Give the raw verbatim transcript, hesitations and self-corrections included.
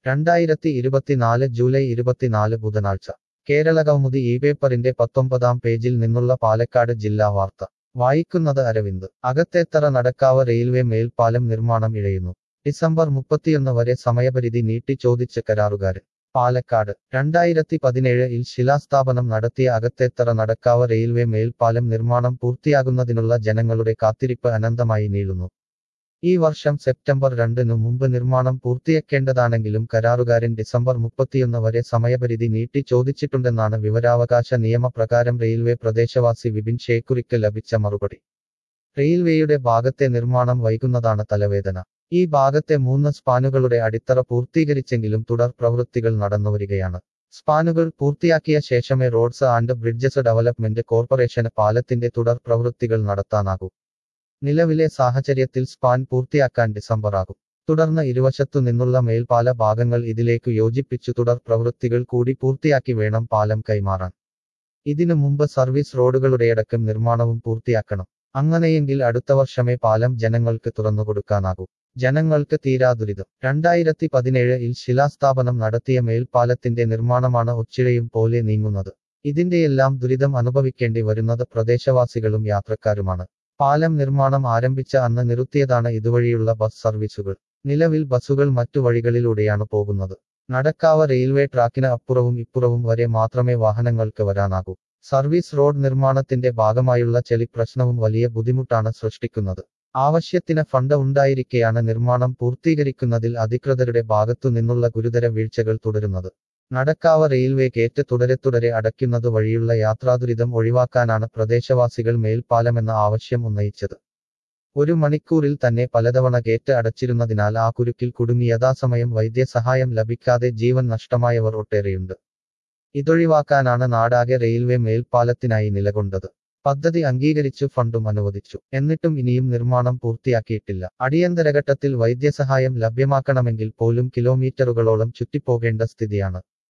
രണ്ടായിരത്തി ഇരുപത്തിനാല് ജൂലൈ ഇരുപത്തിനാല് ബുധനാഴ്ച കേരള കൗമുദി ഈ പേപ്പറിന്റെ പത്തൊമ്പതാം പേജിൽ നിന്നുള്ള പാലക്കാട് ജില്ലാ വാർത്ത വായിക്കുന്നത് അരവിന്ദ് അകത്തേത്തറ നടക്കാവ് റെയിൽവേ മേൽപ്പാലം നിർമ്മാണം ഇഴയുന്നു ഡിസംബർ മുപ്പത്തിയൊന്ന് വരെ സമയപരിധി നീട്ടി ചോദിച്ച് കരാറുകാരൻ പാലക്കാട് രണ്ടായിരത്തി പതിനേഴ് ഇൽ ശിലാസ്ഥാപനം നടത്തിയ അകത്തേത്തറ നടക്കാവ് റെയിൽവേ മേൽപ്പാലം നിർമ്മാണം പൂർത്തിയാകുന്നതിനുള്ള ജനങ്ങളുടെ കാത്തിരിപ്പ് അനന്തമായി നീളുന്നു ഈ വർഷം സെപ്റ്റംബർ രണ്ടിനു മുമ്പ് നിർമ്മാണം പൂർത്തിയാക്കേണ്ടതാണെങ്കിലും കരാറുകാരൻ ഡിസംബർ മുപ്പത്തിയൊന്ന് വരെ സമയപരിധി നീട്ടി ചോദിച്ചിട്ടുണ്ടെന്നാണ് വിവരാവകാശ നിയമപ്രകാരം റെയിൽവേ പ്രദേശവാസി വിപിൻ ഷേക്കുറിക്ക് ലഭിച്ച മറുപടി റെയിൽവേയുടെ ഭാഗത്തെ നിർമ്മാണം വൈകുന്നതാണ് തലവേദന ഈ ഭാഗത്തെ മൂന്ന് സ്പാനുകളുടെ അടിത്തറ പൂർത്തീകരിച്ചെങ്കിലും തുടർ പ്രവൃത്തികൾ നടന്നുവരികയാണ് സ്പാനുകൾ പൂർത്തിയാക്കിയ ശേഷമേ റോഡ്സ് ആൻഡ് ബ്രിഡ്ജസ് ഡെവലപ്മെന്റ് കോർപ്പറേഷന് പാലത്തിന്റെ തുടർ പ്രവൃത്തികൾ നടത്താനാകൂ നിലവിലെ സാഹചര്യത്തിൽ സ്പാൻ പൂർത്തിയാക്കാൻ ഡിസംബർ ആകും തുടർന്ന് ഇരുവശത്തു നിന്നുള്ള മേൽപ്പാല ഭാഗങ്ങൾ ഇതിലേക്കു യോജിപ്പിച്ചു തുടർ പ്രവൃത്തികൾ കൂടി പൂർത്തിയാക്കി വേണം പാലം കൈമാറാൻ ഇതിനു മുമ്പ് സർവീസ് റോഡുകളുടെയടക്കം നിർമ്മാണവും പൂർത്തിയാക്കണം അങ്ങനെയെങ്കിൽ അടുത്ത വർഷമേ പാലം ജനങ്ങൾക്ക് തുറന്നുകൊടുക്കാനാകൂ ജനങ്ങൾക്ക് തീരാ ദുരിതം രണ്ടായിരത്തി പതിനേഴ് ഇൽ ശിലാസ്ഥാപനം നടത്തിയ മേൽപ്പാലത്തിന്റെ നിർമ്മാണമാണ് ഒച്ചിഴയും പോലെ നീങ്ങുന്നത് ഇതിന്റെയെല്ലാം ദുരിതം അനുഭവിക്കേണ്ടി വരുന്നത് പ്രദേശവാസികളും യാത്രക്കാരുമാണ് പാലം നിർമ്മാണം ആരംഭിച്ച അന്ന് നിർത്തിയതാണ് ഇതുവഴിയുള്ള ബസ് സർവീസുകൾ നിലവിൽ ബസ്സുകൾ മറ്റു വഴികളിലൂടെയാണ് പോകുന്നത് നടക്കാവ് റെയിൽവേ ട്രാക്കിന് അപ്പുറവും ഇപ്പുറവും വരെ മാത്രമേ വാഹനങ്ങൾക്ക് വരാനാകൂ സർവീസ് റോഡ് നിർമ്മാണത്തിന്റെ ഭാഗമായുള്ള ചെളി പ്രശ്നവും വലിയ ബുദ്ധിമുട്ടാണ് സൃഷ്ടിക്കുന്നത് ആവശ്യത്തിന് ഫണ്ട് ഉണ്ടായിരിക്കെയാണ് നിർമ്മാണം പൂർത്തീകരിക്കുന്നതിൽ അധികൃതരുടെ ഭാഗത്തു നിന്നുള്ള ഗുരുതര വീഴ്ചകൾ തുടരുന്നത് നടക്കാവ് റെയിൽവേ ഗേറ്റ് തുടരെ തുടരെ അടയ്ക്കുന്നത് വഴിയുള്ള യാത്രാദുരിതം ഒഴിവാക്കാനാണ് പ്രദേശവാസികൾ മേൽപ്പാലമെന്ന ആവശ്യം ഉന്നയിച്ചത് ഒരു മണിക്കൂറിൽ തന്നെ പലതവണ ഗേറ്റ് അടച്ചിരുന്നതിനാൽ ആ കുരുക്കിൽ കുടുങ്ങി യഥാസമയം വൈദ്യസഹായം ലഭിക്കാതെ ജീവൻ നഷ്ടമായവർ ഒട്ടേറെയുണ്ട് ഇതൊഴിവാക്കാനാണ് നാടാകെ റെയിൽവേ മേൽപ്പാലത്തിനായി നിലകൊണ്ടത് പദ്ധതി അംഗീകരിച്ചു ഫണ്ടും അനുവദിച്ചു എന്നിട്ടും ഇനിയും നിർമ്മാണം പൂർത്തിയാക്കിയിട്ടില്ല അടിയന്തരഘട്ടത്തിൽ വൈദ്യസഹായം ലഭ്യമാക്കണമെങ്കിൽ പോലും കിലോമീറ്ററുകളോളം ചുറ്റിപ്പോകേണ്ട സ്ഥിതിയാണ്